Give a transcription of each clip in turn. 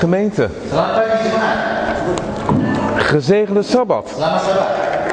gemeente. Selamat pagi jemaat. Gezegende Sabbat. Selamat Sabbat.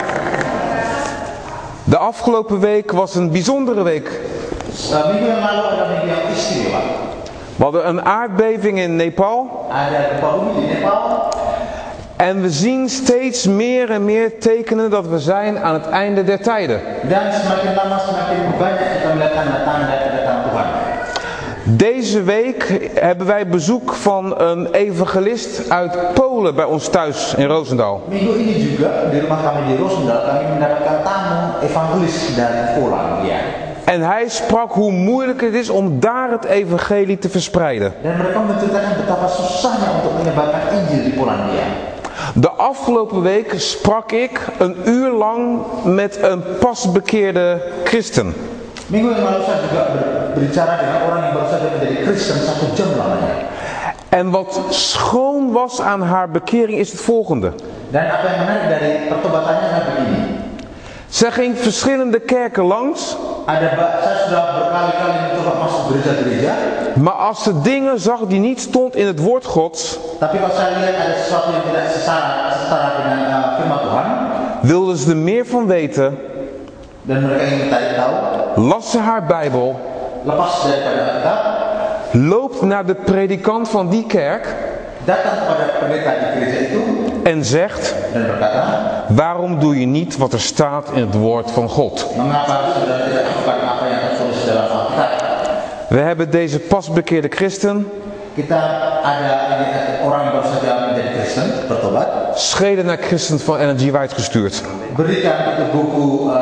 De afgelopen week was een bijzondere week. Minggu yang lalu adalah minggu yang istimewa. We hadden een aardbeving in Nepal. Ada gempa bumi di Nepal. En we zien steeds meer en meer tekenen dat we zijn aan het einde der tijden. Dan semakin lama semakin banyak kita melihat tanda-tanda kedatangan Tuhan. Deze week hebben wij bezoek van een evangelist uit Polen bij ons thuis in Roosendaal. Minggu ini juga di rumah kami di Roosendaal kami mendapatkan tamu evangelis dari Polandia. En hij sprak hoe moeilijk het is om daar het evangelie te verspreiden. Dan mereka menceritakan betapa susahnya untuk menyebarkan Injil di Polandia. De afgelopen week sprak ik een uur lang met een pasbekeerde christen. Minggu yang lalu saya juga berbicara dengan orang yang baru saja menjadi Kristen 1 jam lamanya. En wat schoon was aan haar bekering is het volgende. Dan apa yang menarik dari pertobatannya adalah begini. Zij ging verschillende kerken langs. Saya sudah berkali-kali mencoba masuk gereja-gereja. Maar als ze dingen zag die niet stond in het woord Gods, Tapi kalau saya lihat ada sesuatu yang tidak setara dengan firman Tuhan, wilde ze er meer van weten, dan mereka ingin mencari tahu, las ze haar Bijbel, lepas daripada Alkitab, loopt naar de predikant van die kerk datang kepada pendeta di gereja itu en zegt: dan berkata, waarom doe je niet wat er staat in het woord van God? mengapa saudara tidak lakukan apa yang tertulis dalam Alkitab? We hebben deze pasbekeerde christen Kita ada orang yang baru saja menjadi Kristen, bertobat, scheden naar christen van Energy White gestuurd. berikan itu buku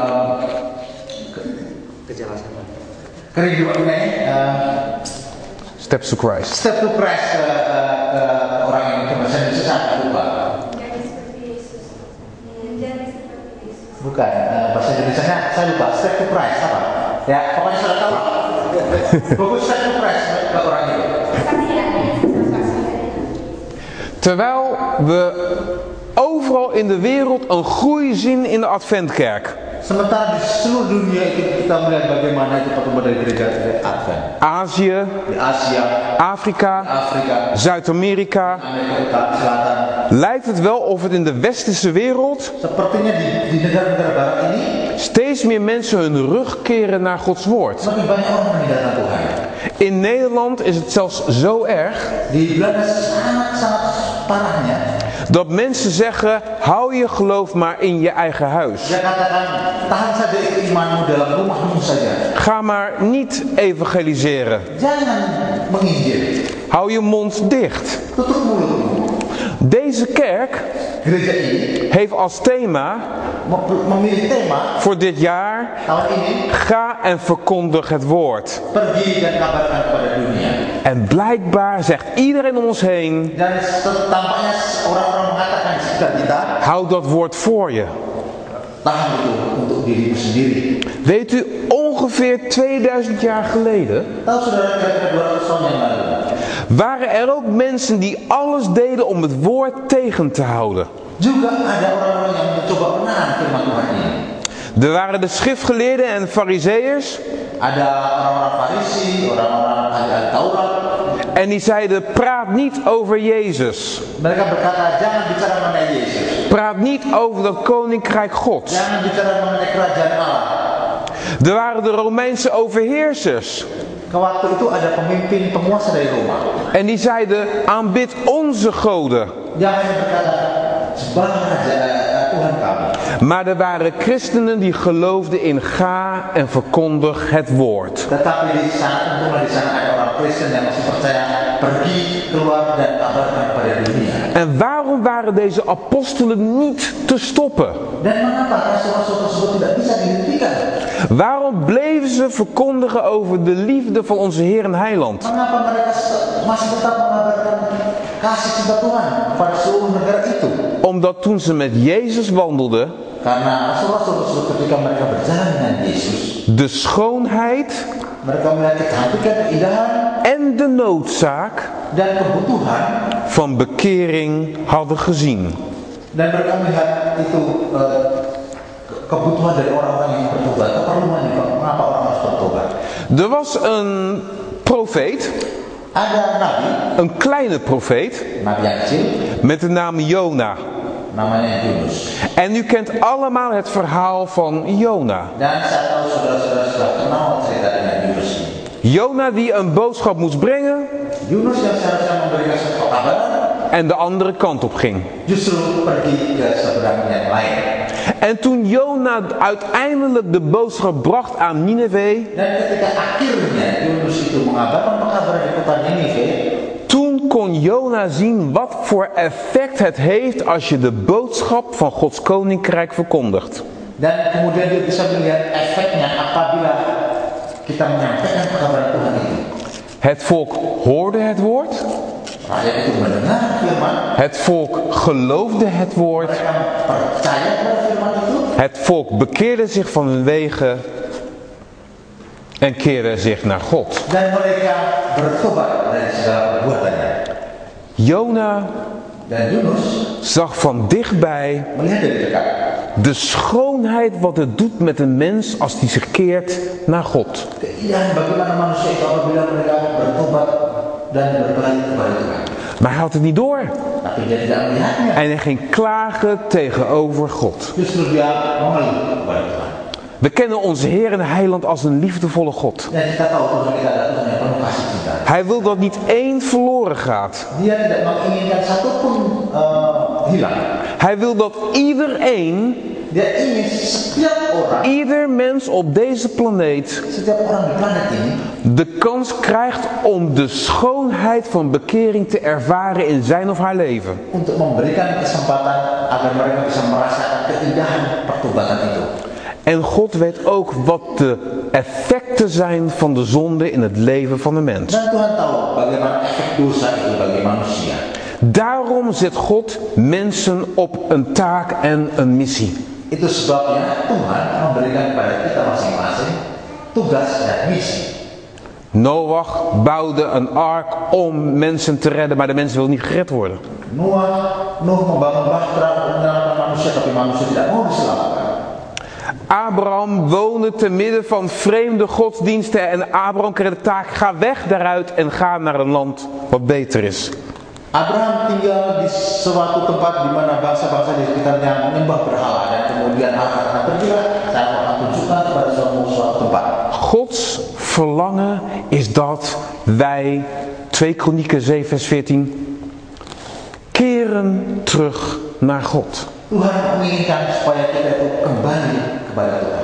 kehidupan ini, Steps to Christ. Step to Christ, orang yang berbahasa Indonesia saya lupa. Bukan, bahasa Indonesia saya lupa. Step to Christ apa? Ya, pokoknya saya tahu. Buku Step to Christ ke orang itu. Terwijl we overal in de wereld een groei zien in de Adventkerk. Sementara di seluruh dunia itu kita melihat bagaimana itu pertumbuhan dari gereja Advent. Azië, Di Asia, Afrika, Afrika, Zuid-Amerika. Amerika Selatan. Lijkt het wel of het in de westerse wereld Sepertinya di negara-negara barat ini steeds meer mensen hun rug keren naar Gods woord. semakin banyak orang meninggalkan Tuhan. In Nederland is het zelfs zo erg Di Belanda sangat parahnya. dat mensen zeggen: hou je geloof maar in je eigen huis. Dia katakan, tahan saja itu imanmu dalam rumahmu saja. Ga maar niet evangeliseren. Jangan menginjil. Hou je mond dicht. Tutup mulutmu. Deze kerk Gereja ini heeft als thema memilih tema voor dit jaar: tahun ini, ga en verkondig het woord. pergi dan kabarkan kepada dunia. En blijkbaar zegt iedereen om ons heen: Dan tampaknya orang-orang mengatakan di sekitar kita, houd dat woord voor je. tahan itu untuk dirimu sendiri. Weet u, ongeveer 2000 jaar geleden Tahu saudara, kira-kira 200 tahun yang lalu, waren er ook mensen die alles deden om het woord tegen te houden. juga ada orang-orang yang mencoba menahan firman Tuhan ini. Er waren de schriftgeleerden en farizeeërs. Ada orang-orang Farisi, orang-orang ahli Taurat. En die zeiden: praat niet over Jezus. Mereka berkata, jangan bicara mengenai Yesus. Praat niet over dat koninkrijk Gods. Jangan bicara mengenai kerajaan Allah. Er waren de Romeinse overheersers. Waktu itu ada pemimpin penguasa dari Roma. En die zeiden: aanbid onze goden. Dia hanya berkata, sembahlah Tuhan kami. Maar er waren christenen die geloofden in: ga en verkondig het woord. Tetapi di sana, untunglah di sana ada orang Kristen yang masih percaya, pergi keluar dan kabarkan kepada dunia. En waarom waren deze apostelen niet te stoppen? Dan mengapa rasul-rasul tersebut tidak bisa dihentikan? Waarom bleven ze verkondigen over de liefde van onze Heer en Heiland? Mengapa mereka masih tetap mengabarkan kasih cinta Tuhan pada seluruh negara itu? Omdat toen ze met Jezus wandelden, Karena rasul-rasul tersebut ketika mereka berjalan dengan Yesus, de schoonheid mereka melihat kecantikan, keindahan, en de noodzaak dan kebutuhan, van bekering hadden gezien. dan mereka melihat itu kebutuhan dari orang-orang yang bertobat, keperluan juga, mengapa orang harus bertobat. Er was een profeet Ada nabi, een kleine profeet, nabi yang kecil, met de naam Jona. namanya Yunus. En u kent allemaal het verhaal van Jona. Dan saya tahu saudara-saudara sudah kenal cerita dengan Yunus ini. Jona die een boodschap moest brengen Yunus yang seharusnya memberikan satu kabar, en de andere kant op ging. justru pergi ke seberang yang lain. En toen Jona uiteindelijk de boodschap bracht aan Nineve, Dan ketika akhirnya Yunus itu mengabarkan kabar di kota Ninive, toen kon Jona zien wat voor effect het heeft als je de boodschap van Gods koninkrijk verkondigt. dan kemudian dia bisa melihat efeknya apabila kita menyampaikan kabar Tuhan itu. Het volk hoorde het woord, Rakyat itu mendengar firman, het volk geloofde het woord, mereka percaya pada firman itu, het volk bekeerde zich van hun wegen en keerde zich naar God. dan mereka bertobat dari segala perbuatannya. Jona Dan Yunus zag van dichtbij melihat dari dekat de schoonheid wat het doet met een mens als die zich keert naar God. keindahan bagaimana manusia itu apabila mereka bertobat dan berbalik kepada Tuhan. Maar hij had het niet door. Tapi dia tidak melihatnya. En hij ging klagen tegenover God. Justru dia mengeluh kepada Tuhan. We kennen onze Heer en Heiland als een liefdevolle God. Dan kita tahu Tuhan kita adalah Tuhan yang penuh kasih cinta. Hij wil dat niet één verloren gaat. Dia tidak menginginkan satu pun hilang. Hij wil dat iedereen, Dia ingin setiap orang, ieder mens op deze planeet setiap orang di planet ini de kans krijgt om de schoonheid van bekering te ervaren in zijn of haar leven. untuk memberikan kesempatan agar mereka bisa merasakan keindahan pertobatan itu. En God weet ook wat de effecten zijn van de zonde in het leven van de mens. Dan Tuhan tahu bagaimana efek dosa itu bagi manusia. Daarom zet God mensen op een taak en een missie. Itu sebabnya Tuhan memberikan kepada kita masing-masing tugas dan misi. Noach bouwde een ark om mensen te redden, maar de mensen wilden niet gered worden. Nuh membangun bahtera untuk menyelamatkan manusia, tapi manusia tidak mau diselamatkan. Abraham woonde te midden van vreemde godsdiensten en Abraham kreeg de taak: ga weg daaruit en ga naar een land wat beter is. Abraham tinggal di suatu tempat di mana bangsa-bangsa di sekitarnya menyembah berhala dan kemudian Allah pergilah, saya akan tunjukkan kepada suatu tempat. Gods verlangen is dat wij, 2 Kronieken 7 vers 14, keren terug naar God. Tuhan menginginkan supaya kita itu kembali kepada Tuhan.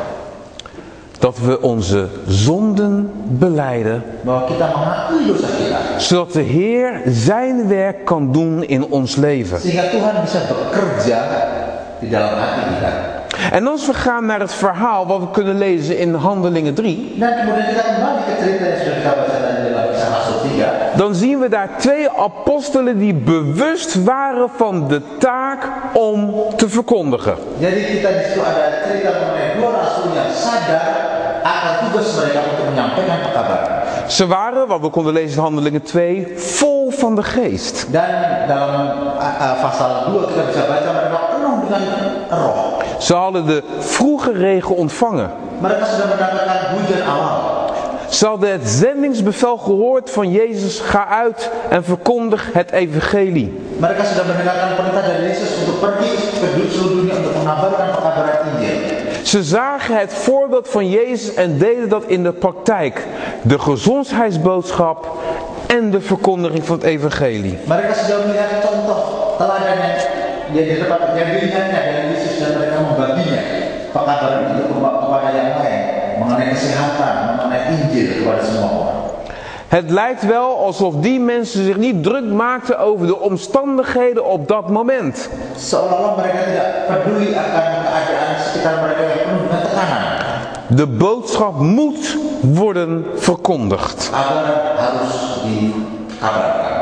Dat we onze zonden belijden, Bahwa kita mengakui dosa kita, zodat de Heer zijn werk kan doen in ons leven. sehingga Tuhan bisa bekerja di dalam hati kita. En als we gaan naar het verhaal wat we kunnen lezen in Handelingen 3, Dan kemudian kita kembali ke cerita yang sudah kita baca tadi dalam Kisah Rasul 3. dan zien we daar 2 apostelen die bewust waren van de taak om te verkondigen. Jadi kita di situ ada cerita mengenai 2 rasul yang sadar akan tugas mereka untuk menyampaikan pekabaran. Ze waren, wat we konden lezen in Handelingen 2, vol van de geest. Dan dalam pasal 2 kita bisa baca mereka penuh dengan roh. Ze hadden de vroege regen ontvangen. Mereka sudah mendapatkan hujan awal. Ze hadden het zendingsbevel gehoord van Jezus: ga uit en verkondig het evangelie. Mereka sudah mendengarkan perintah dari Yesus untuk pergi ke seluruh dunia untuk mengabarkan pekabaran Injil. Ze zagen het voorbeeld van Jezus en deden dat in de praktijk. De gezondheidsboodschap en de verkondiging van het evangelie. Mereka sudah melihat contoh teladan yang dilihatnya dari Yesus dan mereka membaginya pekabaran itu kepada yang lain mengenai kesehatan, mengenai Injil kepada semua orang. Het lijkt wel alsof die mensen zich niet druk maakten over de omstandigheden op dat moment. Seolah-olah mereka tidak peduli akan keadaan sekitar mereka yang penuh dengan tekanan. De boodschap moet worden verkondigd. Kabar harus dikabarkan.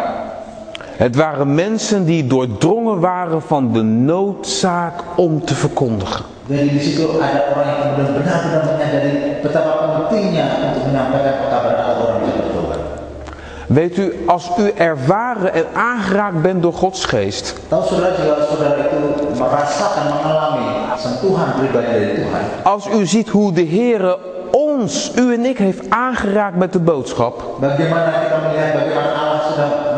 Het waren mensen die doordrongen waren van de noodzaak om te verkondigen. Jadi di situ ada orang yang kemudian benar-benar menyadari betapa pentingnya untuk menyampaikan pekabaran agar orang bisa bertobat. Weet u, als u ervaren en aangeraakt bent door Gods geest, Tahu saudara, jika saudara itu merasakan, mengalami sentuhan pribadi dari Tuhan. als u ziet hoe de Heere ons, u en ik, heeft aangeraakt met de boodschap, Bagaimana kita melihat bagaimana Allah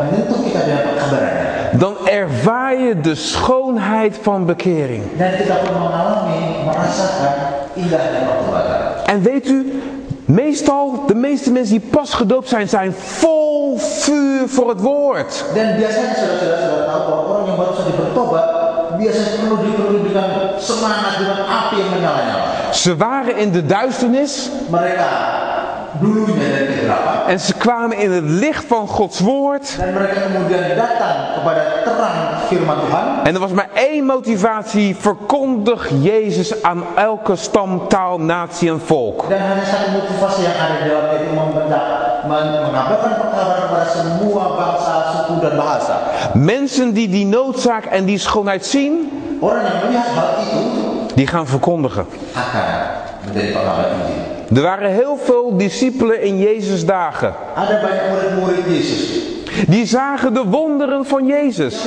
menyentuh kita dengan pengkabarannya. Dan ervaar je de schoonheid van bekering. Dan kita pun merasakan indahnya pertobatan. En weet u, meestal, de meeste mensen die pas gedoopt zijn vol vuur voor het woord. Dan biasanya saudara-saudara tahu bahwa orang yang baru saja bertobat biasanya penuh dengan semangat, dengan api yang menyala-nyala. Ze waren in de duisternis. Mereka dulunya dari kegelapan. En ze kwamen in het licht van Gods woord. Dan mereka kemudian datang kepada terang firman Tuhan. En er was maar één motivatie: verkondig Jezus aan elke stam, taal, natie en volk. Dan hanya satu motivasi yang ada di dalam itu mengabarkan perkabaran kepada semua bangsa, suku dan bahasa. Mensen die die noodzaak en die schoonheid zien, orang yang melihat hal itu, die gaan verkondigen. Akan menjadi pengabar Injil. Er waren heel veel discipelen in Jezus' dagen. Ada banyak murid-murid Yesus. Die zagen de wonderen van Jezus.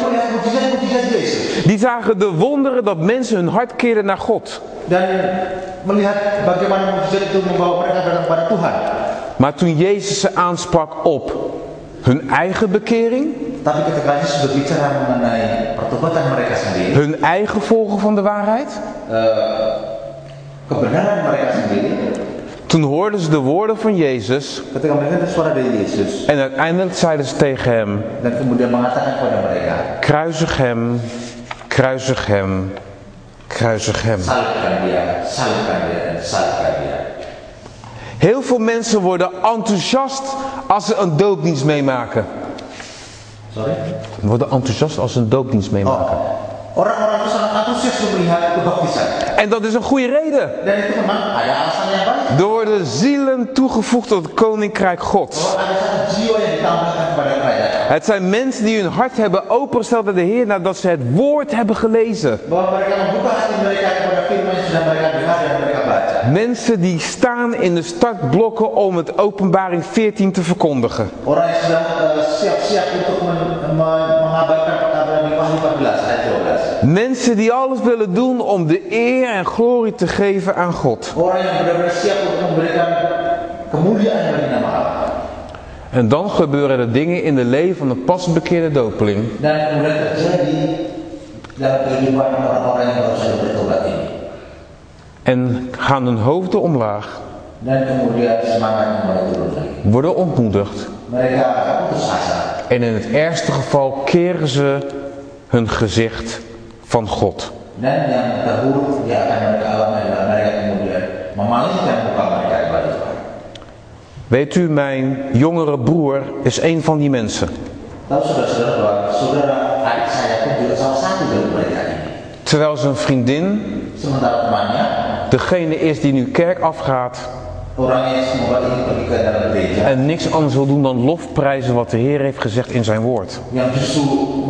Die zagen de wonderen dat mensen hun hart keerden naar God. Dan melihat bagaimana mukjizat itu membawa mereka datang kepada Tuhan. Maar toen Jezus ze aansprak op hun eigen bekering, tapi ketika Yesus berbicara mengenai pertobatan mereka sendiri, hun eigen volgen van de waarheid, kebenaran mereka sendiri, toen hoorden ze de woorden van Jezus. Ketika mendengar suara dari Yesus. En uiteindelijk zeiden ze tegen hem. Dan kemudian mengatakan kepada mereka. Kruisig hem, kruisig hem, kruisig hem. Salibkan dia en salibkan dia. Heel veel mensen worden enthousiast als ze een doopdienst meemaken. Sorry? Worden enthousiast als ze een doopdienst meemaken. Orang-orang itu sangat antusias melihat kebaptisan. En dat is een goede reden. Dan itu memang ada alasan yang baik. Er worden zielen toegevoegd tot het koninkrijk Gods. Ada satu jiwa yang ditambahkan kepada kerajaan. Het zijn mensen die hun hart hebben opengesteld aan de Heer nadat ze het woord hebben gelezen. Bahwa mereka membuka hati mereka kepada firman yang sudah mereka dengar dan mereka baca. Mensen die staan in de startblokken om het Openbaring 14 te verkondigen. Orang yang sudah siap-siap untuk mengabarkan perkabaran di Wahyu 14 ayat 12. Mensen die alles willen doen om de eer en glorie te geven aan God. Orang yang benar-benar siap untuk memberikan kemuliaan bagi nama Allah. En dan gebeuren er dingen in het leven van een pas bekeerde dopeling. Dan kemudian terjadi dalam kehidupan orang-orang yang baru saja bertobat ini. En gaan hun hoofden omlaag. Dan kemudian semangatnya mulai turun lagi. Worden ontmoedigd. Mereka putus asa. En in het ergste geval keren ze hun gezicht van God. Dan yang terburuk yang akan mereka alami adalah mereka kemudian memalingkan muka mereka kepada Tuhan. Weet u, mijn jongere broer is een van die mensen. Tahu saudara-saudara bahwa saudara adik saya pun juga salah satu dari mereka ini. Terwijl zijn vriendin, Sementara temannya, degene is die nu kerk afgaat, orang yang semoga ini pergi ke dalam gereja. en niks anders wil doen dan lofprijzen wat de Heer heeft gezegd in zijn woord. Yang justru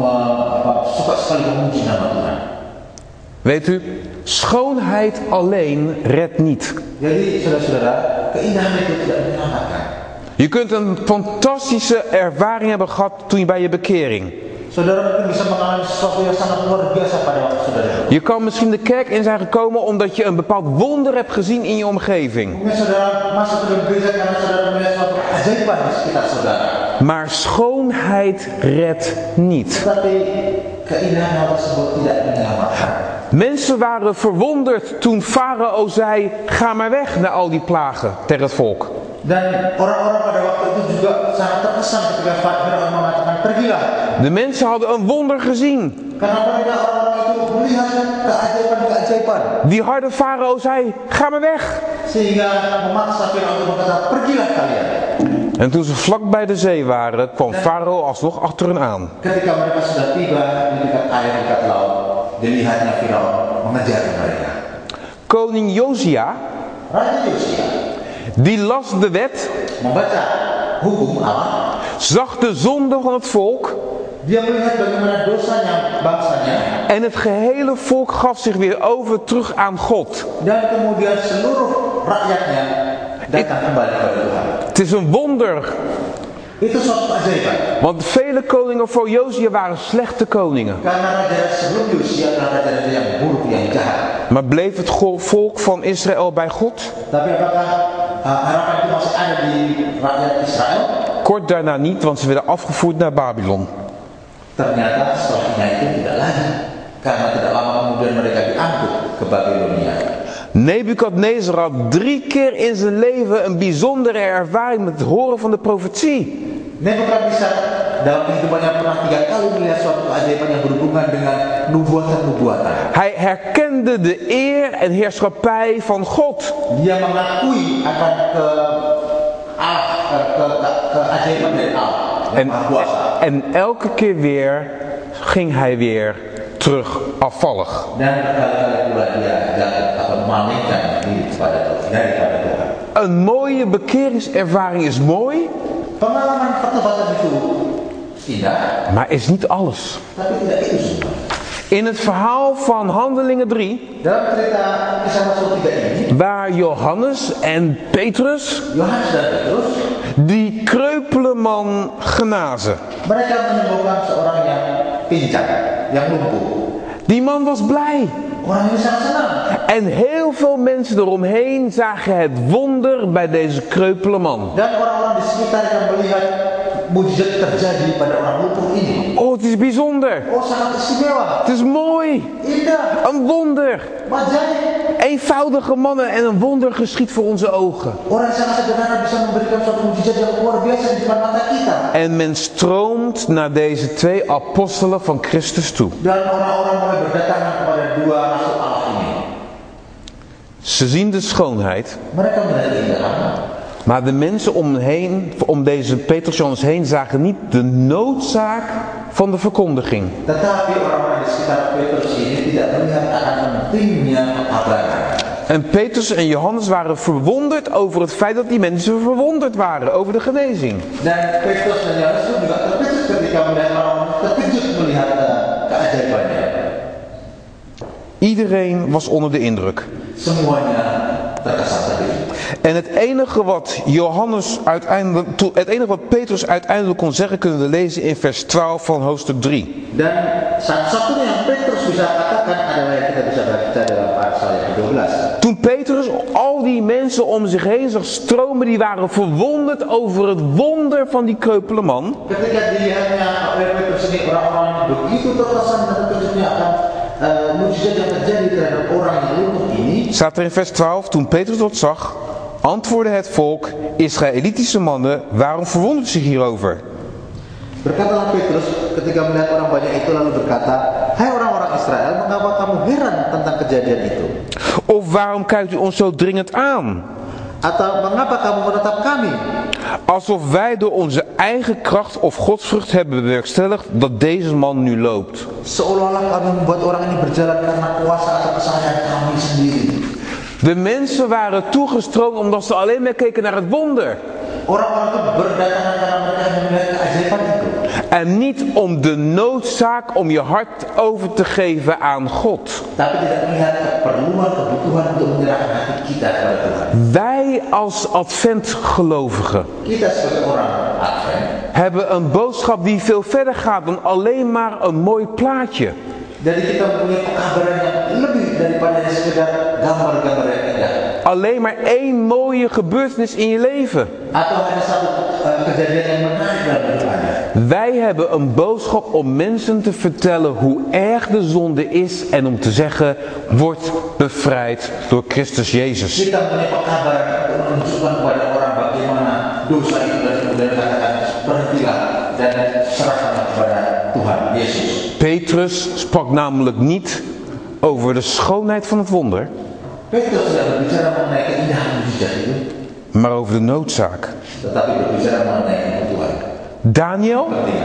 suka sekali memuji nama Tuhan. Weet u, schoonheid alleen redt niet. Jadi saudara-saudara, keindahan itu tidak menyelamatkan. Je kunt een fantastische ervaring hebben gehad toen je bij je bekering. Saudara mungkin bisa mengalami sesuatu yang sangat luar biasa pada waktu saudara. Je kan misschien de kerk in zijn gekomen omdat je een bepaald wonder hebt gezien in je omgeving. Mungkin saudara masuk ke gereja karena saudara melihat suatu keajaiban di sekitar saudara. Maar schoonheid redt niet. Tetapi keindahan hal tersebut tidak menyelamatkan. Mensen waren verwonderd toen Farao zei, ga maar weg na al die plagen tegen het volk. Dan orang-orang pada waktu itu juga sangat terkesan ketika Firaun mengatakan pergilah. De mensen hadden een wonder gezien. Karena mereka orang-orang itu melihat keajaiban-keajaiban. Die harde Farao zei, ga maar weg. Sehingga memaksa Firaun untuk berkata, pergilah kalian. En toen ze vlak bij de zee waren, kwam Farao alsnog achter hen aan. Ketika mereka sudah tiba di dekat air dekat laut, dilihatnya Firaun mengejar mereka. Koning Josia, Raja Yosia, die las de wet, membaca hukum Allah. zag de zonde van het volk. Dia melihat bagaimana dosanya bangsanya. En het gehele volk gaf zich weer over terug aan God. Dan kemudian seluruh rakyatnya datang kembali kepada Tuhan. Het is een wonder. Itu suatu keajaiban. Want vele koningen voor Josia waren slechte koningen. Karena raja sebelum Yosia adalah raja-raja yang buruk, yang jahat. Maar bleef het volk van Israël bij God? Tapi apakah harapan itu masih ada di rakyat Israel. Kort daarna niet, want ze werden afgevoerd naar Babylon. Ternyata setelahnya itu tidak lagi, karena tidak lama kemudian mereka diangkut ke Babilonia. Nebukadnezar had 3 keer in zijn leven een bijzondere ervaring met het horen van de profetie. Nebukadnezar dalam kehidupannya pernah 3 kali melihat suatu keajaiban yang berhubungan dengan nubuatan-nubuatan. Hij herkende de eer en heerschappij van God. Dia mengakui akan keajaiban dari Allah. En elke keer weer ging hij weer terug afvallig. Dan berkali-kali pula dia jatuh atau memalingkan diri daripada Tuhan. Een mooie bekeringservaring is mooi, Pengalaman pertobatan itu indah, maar is niet alles. tapi tidak itu semua. In het verhaal van Handelingen 3, Dalam cerita Kisah Rasul 3 ini, waar Johannes en Petrus Yohanes dan Petrus, die kreupele man genazen. mereka menyembuhkan seorang yang pincang, yang lumpuh. Die man was blij. Orang ini sangat senang. En heel veel mensen eromheen zagen het wonder bij deze kreupele man. Dan orang-orang di sekitar yang melihat mujizat terjadi pada orang lumpuh ini. Oh, het is bijzonder. Oh, sangat istimewa. Het is mooi. Indah. Een wonder. Ajaib. Eenvoudige mannen en een wonder geschiet voor onze ogen. Orang yang sangat sederhana bisa memberikan suatu mujizat yang luar biasa di depan mata kita. En men stroomt naar deze 2 apostelen van Christus toe. Dan orang-orang mulai berdatangan kepada 2 rasul Allah ini. Ze zien de schoonheid. Mereka melihat keindahan. Maar de mensen om deze Petrus Johannes heen zagen niet de noodzaak van de verkondiging. Tetapi orang-orang di sekitar Petrus ini tidak melihat akan pentingnya kabaran. En Petrus en Johannes waren verwonderd over het feit dat die mensen verwonderd waren over de genezing. Dan Petrus dan Yohanes juga terkejut ketika melihat orang-orang terkejut melihat keajaibannya. Iedereen was onder de indruk. Semuanya terkesan terkejut. En het enige wat Petrus uiteindelijk kon zeggen, kunnen we lezen in vers 12 van hoofdstuk 3. Dan satu-satunya yang Petrus bisa katakan adalah yang kita bisa baca dalam pasal yang ke-12. Toen Petrus al die mensen om zich heen zag stromen, die waren verwonderd over het wonder van die kreupele man. Ketika dilihatnya oleh Petrus ini orang-orang begitu terkesan dan terkejutnya akan mujizat yang terjadi terhadap orang yang lumpuh ini. Staat er in vers 12, toen Petrus dat zag, antwoordde het volk, Israëlitische mannen, waarom verwondert u zich hierover? Berkatalah Petrus ketika melihat orang banyak itu lalu berkata, hai orang-orang Israel, mengapa kamu heran tentang kejadian itu? Of waarom kijkt u ons zo dringend aan? Atau mengapa kamu menetap kami? Alsof wij door onze eigen kracht of godsvrucht hebben bewerkstelligd dat deze man nu loopt. Seolah-olah kami membuat orang ini berjalan karena kuasa atau kesalahan kami sendiri. De mensen waren toegestroomd omdat ze alleen maar keken naar het wonder. Orang-orang itu berdatangan karena mereka melihat keajaiban itu. En niet om de noodzaak om je hart over te geven aan God. Tapi tidak melihat keperluan, kebutuhan untuk menyerahkan hati kita kepada Tuhan. Wij als adventgelovigen Kita sebagai orang Advent hebben een boodschap die veel verder gaat dan alleen maar een mooi plaatje. Jadi kita mempunyai pekabaran yang lebih daripada sekedar gambar-gambar yang indah. Alleen maar één mooie gebeurtenis in je leven. Atau hanya satu kejadian yang menarik dalam hidup Anda. Wij hebben een boodschap om mensen te vertellen hoe erg de zonde is en om te zeggen, word bevrijd door Christus Jezus. Kita mempunyai pekabaran untuk menunjukkan kepada orang bagaimana dosa itu dan kemudian katakan berhentilah dan serahkanlah kepada Tuhan Yesus. Petrus sprak namelijk niet over de schoonheid van het wonder, Petrus tidak berbicara mengenai keindahan mujizat itu, maar over de noodzaak. tetapi berbicara mengenai kebutuhan. Daniel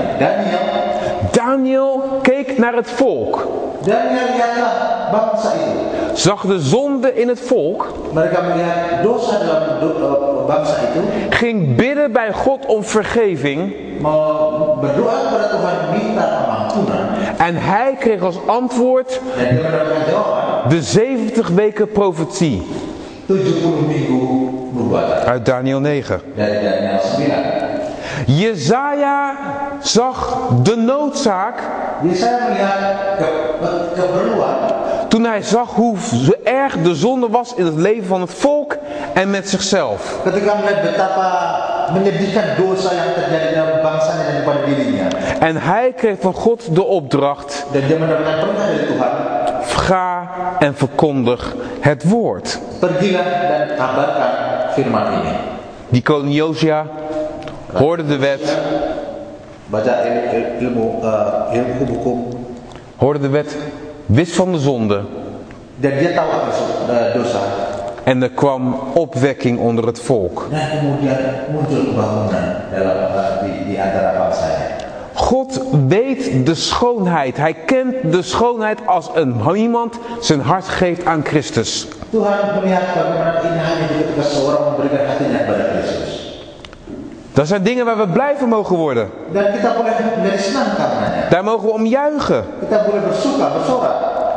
keek naar het volk. Daniel lihatlah bangsa itu. Zag de zonde in het volk. Mereka melihat dosa dalam bangsa itu. Ging bidden bij God om vergeving. Berdoa kepada Tuhan minta pengampunan. En hij kreeg als antwoord Dan dia mendapatkan jawaban. de 70 weken profetie. 70 minggu nubuatan. Uit Daniel 9. Dari Daniel 9. Jesaja zag de noodzaak Yesaya melihat keperluan toen hij zag hoe erg de zonde was in het leven van het volk en met zichzelf. ketika melihat betapa menyedihkan dosa yang terjadi dalam bangsanya dan pada dirinya. En hij kreeg van God de opdracht: Dan dia mendapatkan perintah dari Tuhan, ga en verkondig het woord. pergilah dan kabarkan firman ini. Die koning Josia hoorde de wet, Baca ilmu hukum, hoorde de wet, wist van de zonde. dan dia tahu akan dosa. En er kwam opwekking onder het volk. Dan kemudian muncul kebangunan di antara bangsanya. God weet de schoonheid. Hij kent de schoonheid als iemand zijn hart geeft aan Christus. Tuhan melihat bagaimana indahnya ketika seorang memberikan hatinya kepada Kristus. Dat zijn dingen waar we blij van mogen worden. Dan kita boleh menjadi senang karenanya. Daar mogen we om juichen. Kita boleh bersuka, bersorak.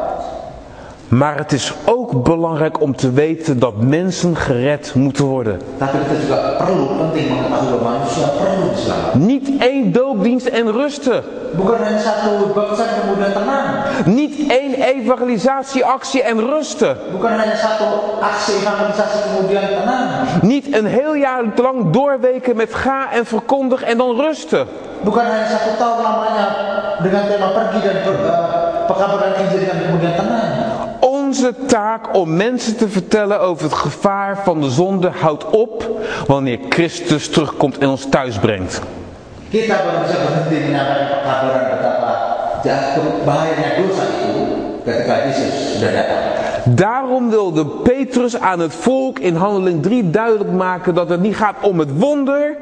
Maar het is ook belangrijk om te weten dat mensen gered moeten worden. Tapi kita juga penting mengetahui bahwa manusia perlu diselamatkan. Niet één doopdienst en rusten. Bukan hanya satu baptisan kemudian tenang. Niet één evangelisatieactie en rusten. Bukan hanya satu aksi evangelisasi kemudian tenang. Niet een heel jaar lang doorweken met ga en verkondig en dan rusten. Bukan hanya 1 tahun lamanya dengan tema pergi dan pekabaran Injil dan kemudian tenang. Onze taak om mensen te vertellen over het gevaar van de zonde houdt op wanneer Christus terugkomt en ons thuis brengt. Kita baru bisa berhenti menyampaikan pekabaran betapa bahayanya dosa itu ketika Yesus sudah datang. Daarom wilde Petrus aan het volk in Handeling 3 duidelijk maken dat het niet gaat om het wonder.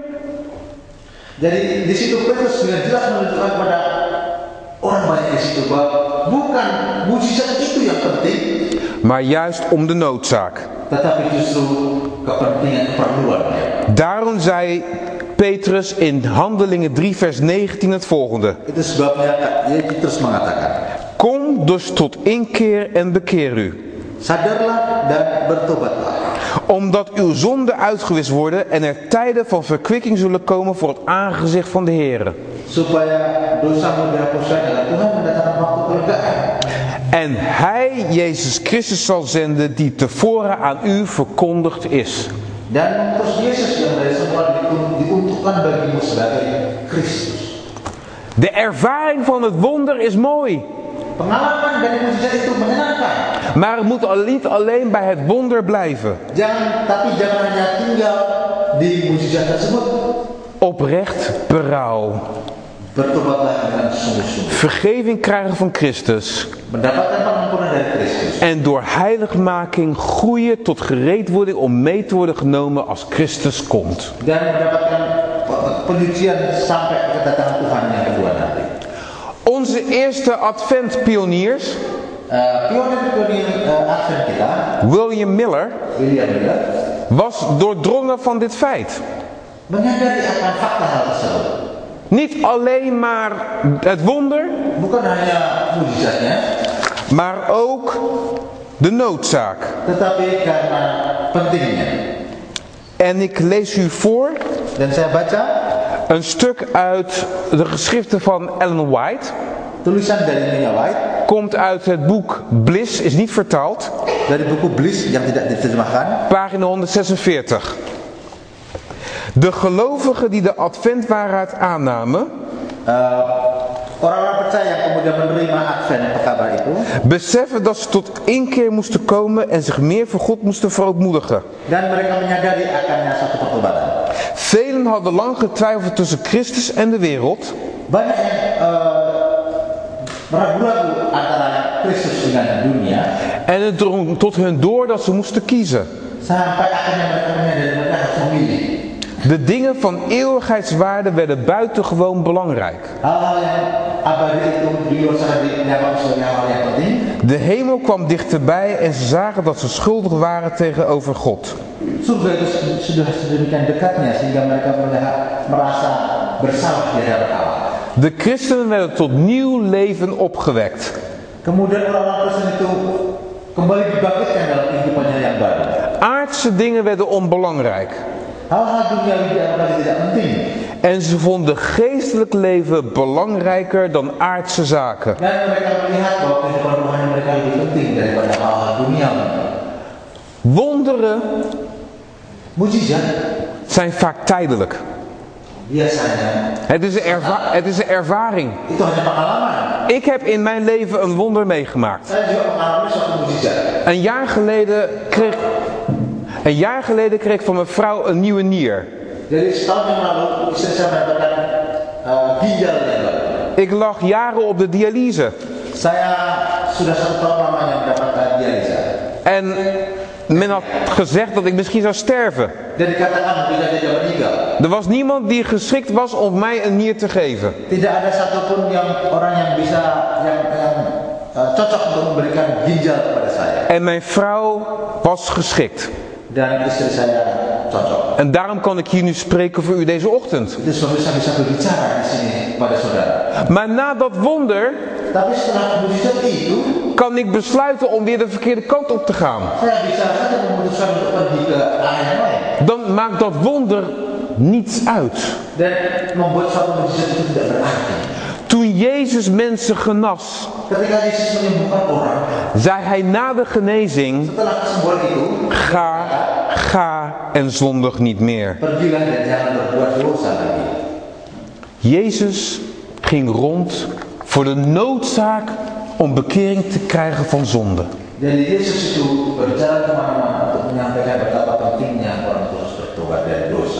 Jadi di situ Petrus dengan jelas menunjukkan kepada orang banyak di situ bahwa bukan mujizat itu yang penting, Maar juist om de noodzaak. tetapi justru kepentingan keperluannya. Daarom zei Petrus in Handelingen 3 vers 19 het volgende. Itu sebabnya Yesus terus mengatakan, Kom dus tot inkeer en bekeer u. sadarlah dan bertobatlah. Omdat uw zonden uitgewist worden en er tijden van verkwikking zullen komen voor het aangezicht van de Heer. Supaya dosamu dihapuskan dan Tuhan mendatangkan waktu kelegaan. En Hij, Jezus Christus, zal zenden die tevoren aan u verkondigd is. Dan mengutus Yesus yang dari semula diuntukkan bagimu sebagai Kristus. De ervaring van het wonder is mooi. Pengalaman dari mujizat itu menyenangkan. Maar het moet niet alleen bij het wonder blijven. Tapi jangan hanya tinggal di mujizat tersebut. Oprecht berouw. Bertobatlah dengan sungguh-sungguh. Vergeving krijgen van Christus. Mendapatkan pengampunan dari Kristus. En door heiligmaking groeien tot gereedwording om mee te worden genomen als Christus komt. Dan mendapatkan penyucian sampai kedatangan Tuhan yang kedua nanti. Onze eerste adventpioniers, Pionir Advent kita, William Miller, William Miller, was doordrongen van dit feit. menyadari akan fakta hal tersebut. Niet alleen maar het wonder, Bukan hanya mujizatnya, maar ook de noodzaak. tetapi karena pentingnya. En ik lees u voor Dan saya baca een stuk uit de geschriften van Ellen White. tulisan dari Nina White Komt uit het boek Bliss, is niet vertaald. dari buku Bliss yang tidak diterjemahkan. Pagina 146. De gelovigen die de adventwaarheid aannamen, Orang-orang percaya yang kemudian menerima Advent pekabar itu, beseffen dat ze tot inkeer moesten komen en zich meer voor God moesten verootmoedigen. dan mereka menyadari akannya satu pertobatan. Velen hadden lang getwijfeld tussen Christus en de wereld. Banyak yang ragu-ragu antara Kristus dengan dunia, En het drong tot hun door dat ze moesten kiezen. sampai akhirnya mereka menyadari mereka harus memilih. De dingen van eeuwigheidswaarde werden buitengewoon belangrijk. Hal-hal yang abadi itu dulu sangat dianggap sebagai hal yang penting. De hemel kwam dichterbij en ze zagen dat ze schuldig waren tegenover God. Surga itu sudah sedemikian dekatnya sehingga mereka merasa bersalah di hadapan Allah. De christenen werden tot nieuw leven opgewekt. Kemudian orang-orang Kristen itu kembali dibangkitkan dalam kehidupannya yang baru. Aardse dingen werden onbelangrijk. Hal-hal duniawi dianggap tidak penting. En ze vonden geestelijk leven belangrijker dan aardse zaken. Dan mereka melihat bahwa kehidupan rohani mereka lebih penting daripada hal-hal duniawi. Wonderen Mujizat zijn vaak tijdelijk. biasanya Het is een ervaring. itu hanya pengalaman. Ik heb in mijn leven een wonder meegemaakt. Saya juga mengalami suatu mujizat. Een jaar geleden kreeg ik van mijn vrouw een nieuwe nier. Jadi setahun yang lalu istri saya mendapatkan ginjal yang baru. Ik lag jaren op de dialyse. Saya sudah 1 tahun lamanya mendapatkan dialisa. En men had gezegd dat ik misschien zou sterven. Dan dikatakan tidak ada jalan meninggal. Er was niemand die geschikt was om mij een nier te geven. Tidak ada satupun orang yang bisa cocok untuk memberikan ginjal kepada saya. En mijn vrouw was geschikt. Dan istri saya cocok. En daarom kan ik hier nu spreken voor u deze ochtend. Itu sebab saya bisa berbicara di sini pada saudara. Maar na dat wonder Tapi setelah mujizat itu, kan ik besluiten om weer de verkeerde kant op te gaan. saya bisa saja memutuskan untuk pergi ke arah yang lain. Dan maakt dat wonder niets uit. Dan membuat suatu mujizat itu tidak berarti. Toen Jezus mensen genas, Ketika Yesus menyembuhkan orang, zei hij na de genezing: setelah kesembuhan itu, Ga en zondig niet meer. pergilah dan jangan berbuat dosa lagi. Jezus ging rond voor de noodzaak om bekering te krijgen van zonde. Jadi Yesus itu berjalan kemana-mana untuk menyampaikan betapa pentingnya orang terus bertobat dari dosa.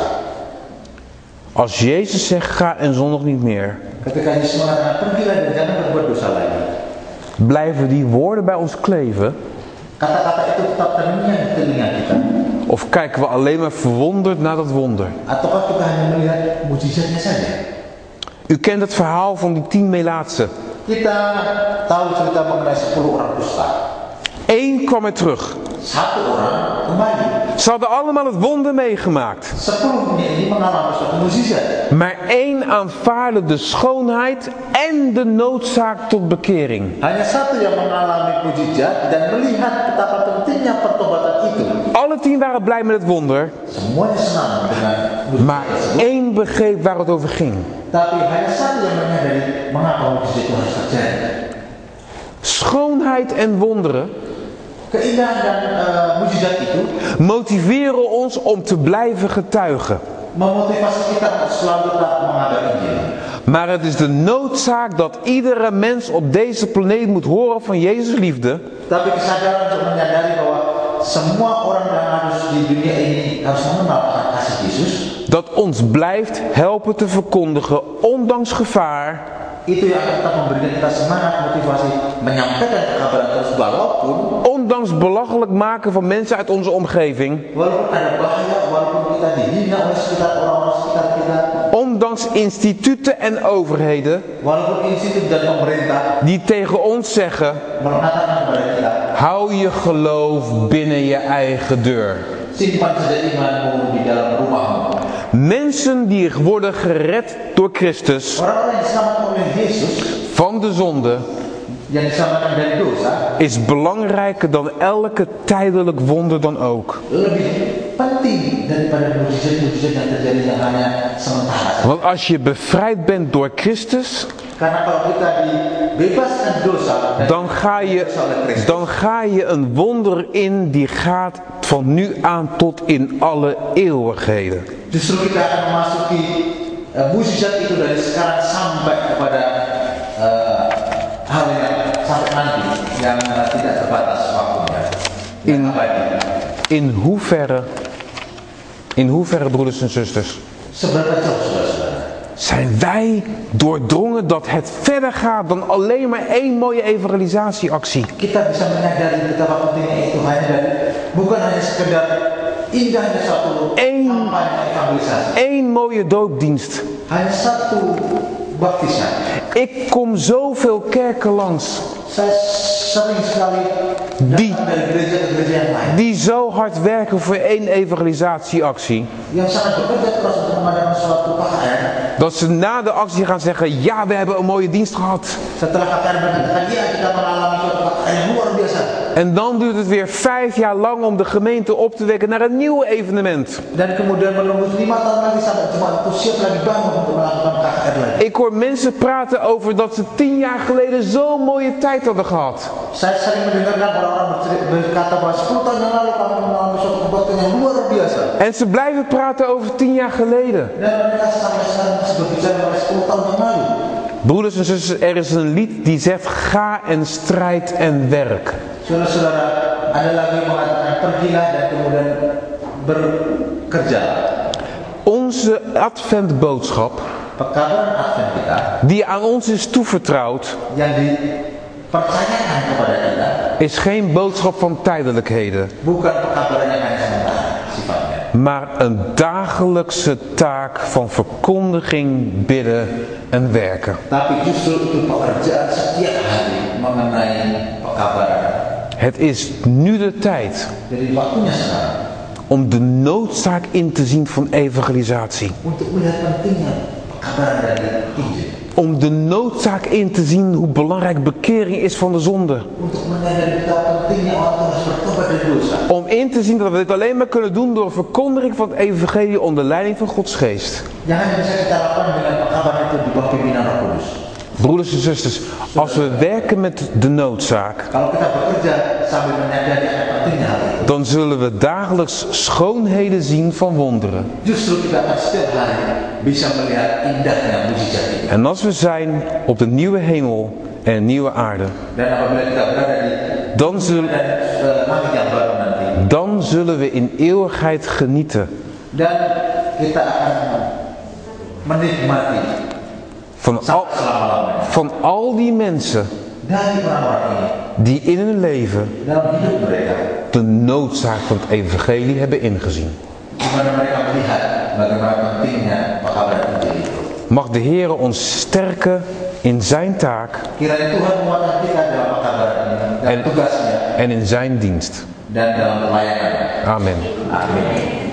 Als Jezus zegt: ga en zondig niet meer, Ketika Yesus mengatakan pergilah dan jangan berbuat dosa lagi, blijven die woorden bij ons kleven? kata-kata itu tetap terngiang di telinga kita. Of kijken we alleen maar verwonderd naar dat wonder? Ataukah kita hanya melihat mujizatnya saja? U kent het verhaal van die 10 melaatsen. Kita tahu cerita mengenai 10 orang dusta. 1 kwam er terug. 1 orang kembali. Ze hadden allemaal het wonder meegemaakt. 10-nya ini mengalami suatu mujizat. Maar 1 aanvaardde de schoonheid en de noodzaak tot bekering. Hanya 1 yang mengalami mujizat dan melihat betapa pentingnya pertobatan itu. Alle 10 waren blij met het wonder. Semuanya senang dengan mujizat. Maar 1 begreep waar het over ging. Tapi hanya 1 yang menyadari mengapa mujizat itu harus terjadi. Schoonheid en wonderen Keindahan dan mujizat itu motiveren ons om te blijven getuigen. memotivasi kita untuk selalu tetap mengabar Injil. Maar het is de noodzaak dat iedere mens op deze planeet moet horen van Jezus' liefde. Tapi kesadaran untuk menyadari bahwa semua orang yang harus di dunia ini harus mengenal kasih Yesus. Dat ons blijft helpen te verkondigen, ondanks gevaar. Itu yang tetap memberikan kita semangat, motivasi menyampaikan kabar terus walaupun Ondanks belachelijk maken van mensen uit onze omgeving. walaupun ada bahaya, walaupun kita dihina oleh orang-orang sekitar kita. Ondanks instituten en overheden Walaupun institut dan pemerintah die tegen ons zeggen: mengatakan kepada kita, hou je geloof binnen je eigen deur. simpan saja imanmu di dalam rumahmu. Mensen die worden gered door Christus Orang-orang yang diselamatkan oleh Yesus, van de zonde yang diselamatkan dari dosa, is belangrijker dan elke tijdelijk wonder dan ook. lebih penting daripada mujizat-mujizat yang terjadi yang hanya sementara. Want als je bevrijd bent door Christus, Karena kalau kita dibebaskan dosa, dan ga je een wonder in die gaat van nu aan tot in alle eeuwigheden. justru kita akan memasuki mujizat itu dari sekarang sampai kepada hal yang sampai nanti yang tidak terbatas waktunya. Yang abadi. In hoeverre, broeders en zusters, Seberapa jauh saudara-saudara? zijn wij doordrongen dat het verder gaat dan alleen maar 1 mooie evangelisatieactie. Kita bisa menyadari betapa pentingnya itu bukan hanya sekedar indahnya suatu kampanye evangelisasi. 1 mooie doopdienst. Hanya 1 baptisan. Ik kom zoveel kerken langs Saya sering sekali datang dari gereja ke gereja yang lain die zo hard werken voor 1 evangelisatieactie, yang sangat bekerja keras untuk mengadakan suatu KKR. dat ze na de actie gaan zeggen: ja, we hebben een mooie dienst gehad. Setelah KKR berkatakan, iya kita mengalami suatu KKR yang luar biasa. En dan duurt het weer 5 jaar lang om de gemeente op te wekken naar een nieuw evenement. Dan kemudian menunggu 5 tahun lagi sampai jemaat itu siap lagi bangun untuk melakukan KKR lagi. Ik hoor mensen praten over dat ze 10 jaar geleden zo'n mooie tijd hadden gehad. Saya sering mendengarkan orang-orang berkata bahwa 10 tahun yang lalu kami mengalami suatu kebaikan yang luar biasa. En ze blijven praten over 10 jaar geleden. Dan mereka sampai sekarang masih berbicara mengenai 10 tahun yang lalu. Broeders en zusters, er is een lied die zegt: ga en strijd en werk. Saudara-saudara, ada lagu yang mengatakan pergilah dan kemudian bekerja. Onze adventboodschap, Pekabaran Advent kita, die aan ons is toevertrouwd, yang dipercayakan kepada kita, is geen boodschap van tijdelijkheden, bukan pekabaran yang hanya sementara sifatnya, maar een dagelijkse taak van verkondiging, bidden en werken. tapi justru itu pekerjaan setiap hari mengenai pekabaran. Het is nu de tijd Jadi waktunya sekarang om de noodzaak in te zien van evangelisatie. untuk melihat pentingnya pekabaran dari Injil. Om de noodzaak in te zien hoe belangrijk bekering is van de zonde. Untuk menyadari betapa pentingnya orang harus bertobat dari dosa. Om in te zien dat we dit alleen maar kunnen doen door verkondiging van het evangelie onder leiding van Gods geest. Jangan bisa kita lakukan dengan pekabaran itu di bawah pimpinan Roh Kudus. Broeders en zusters, als we werken met de noodzaak, Kalau kita bekerja sambil menyadari akan pentingnya hal itu, dan zullen we dagelijks schoonheden zien van wonderen. justru kita akan setiap hari bisa melihat indahnya mujizat itu. En als we zijn op de nieuwe hemel en een nieuwe aarde, Dan apabila kita berada di langit yang baru nanti, dan zullen we in eeuwigheid genieten dan kita akan menikmati van al die mensen dari orang-orang ini die in hun leven dalam hidup mereka, de noodzaak van het evangelie hebben ingezien. di mana mereka melihat bagaimana pentingnya pekabaran Injil itu. Mag de Heer ons sterken in zijn taak Kiranya Tuhan menguatkan kita dalam pekabaran ini dan tugasnya en in zijn dienst. dan dalam pelayanan. Amen. Amin.